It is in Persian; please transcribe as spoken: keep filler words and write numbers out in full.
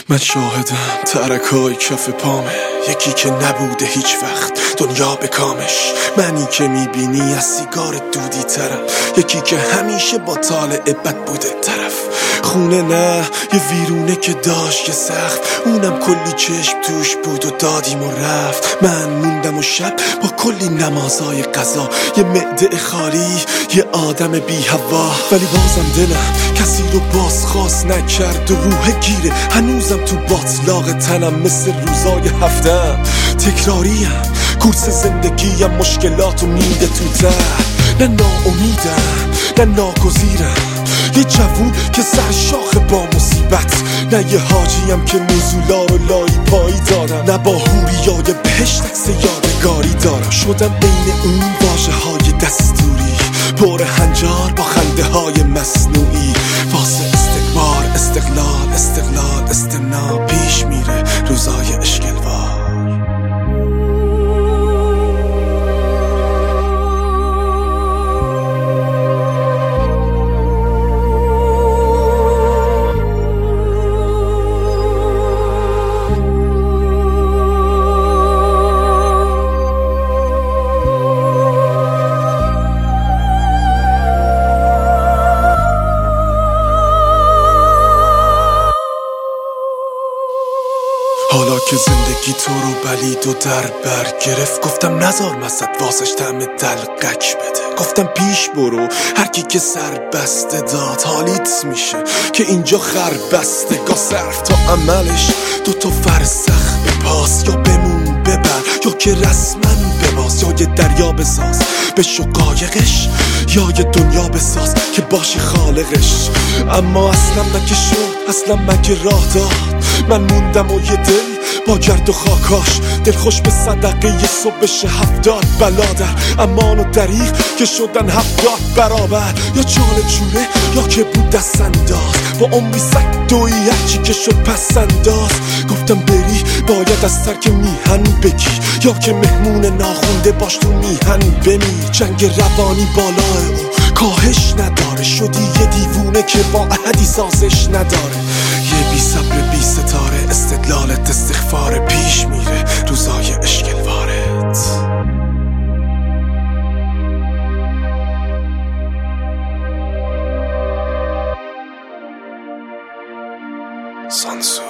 من شاهدم ترکای کف پامه، یکی که نبوده هیچ وقت دنیا به کامش. منی که میبینی از سیگار دودی طرف، یکی که همیشه با طالع بد بوده طرف. خونه نه یه ویرونه که داشت یه سقف، اونم کلی چشم توش بود و دادیم و رفت. من موندم و شب با کلی نمازای قضا، یه معده خالی یه آدم بی هوا. ولی بازم دلم کسی رو بازخواست نکرد و روح گیره هنوزم تو باطلاق تنم، مثل روزای هفتم تکراریم. کورس زندگیم مشکلاتو میده تو در، نه ناامیدم نه ناگزیرم. یه جوون که سر شاخ با مصیبت، نه یه حاجیم که نزولا رو لایی پایی دارم، نه با هوریای بهشت عکس یادگاری دارم. شدم بین اون واژه های دستوری، پر هنجار با خنده های مصنوعی. واسه استکبار استقلال استقلال استنا پیش میره روزای اشکلوار. حالا که زندگی تو رو بلید و در بر گرفت، گفتم نزار مزد واسش طعم دلقک بده. گفتم پیش برو هرکی که سر بسته داد، حالیت میشه که اینجا خر بسته گاه صرف تا عملش. دو تا فرسخ به پاس، یا بمون ببر یا که رسما بباز، یا یه دریا بساز بشو قایقش، یا یه دنیا بساز که باشی خالقش. اما اصلا مگه شد اصلا مگه راه داد؟ من موندم و یه دل با گرد و خاکاش، دل خوش به صدقه یه صبحش هفتاد بلادر. امان و دریغ که شدن هفتاد برابر، یا چاله چوله یا که بود دست انداز. با عمری سگ دوی هرچی که شد پس انداز. گفتم بری باید از ترک میهن بگی، یا که مهمون ناخونده باش تو میهن بمی. جنگ روانی بالای او کاهش نداره، شدی یه دیوونه که با احدی سازش نداره. یه بی صبر بی ستاره، استدلالت استغفار پیش میره روزای اشکلوارت. سانسور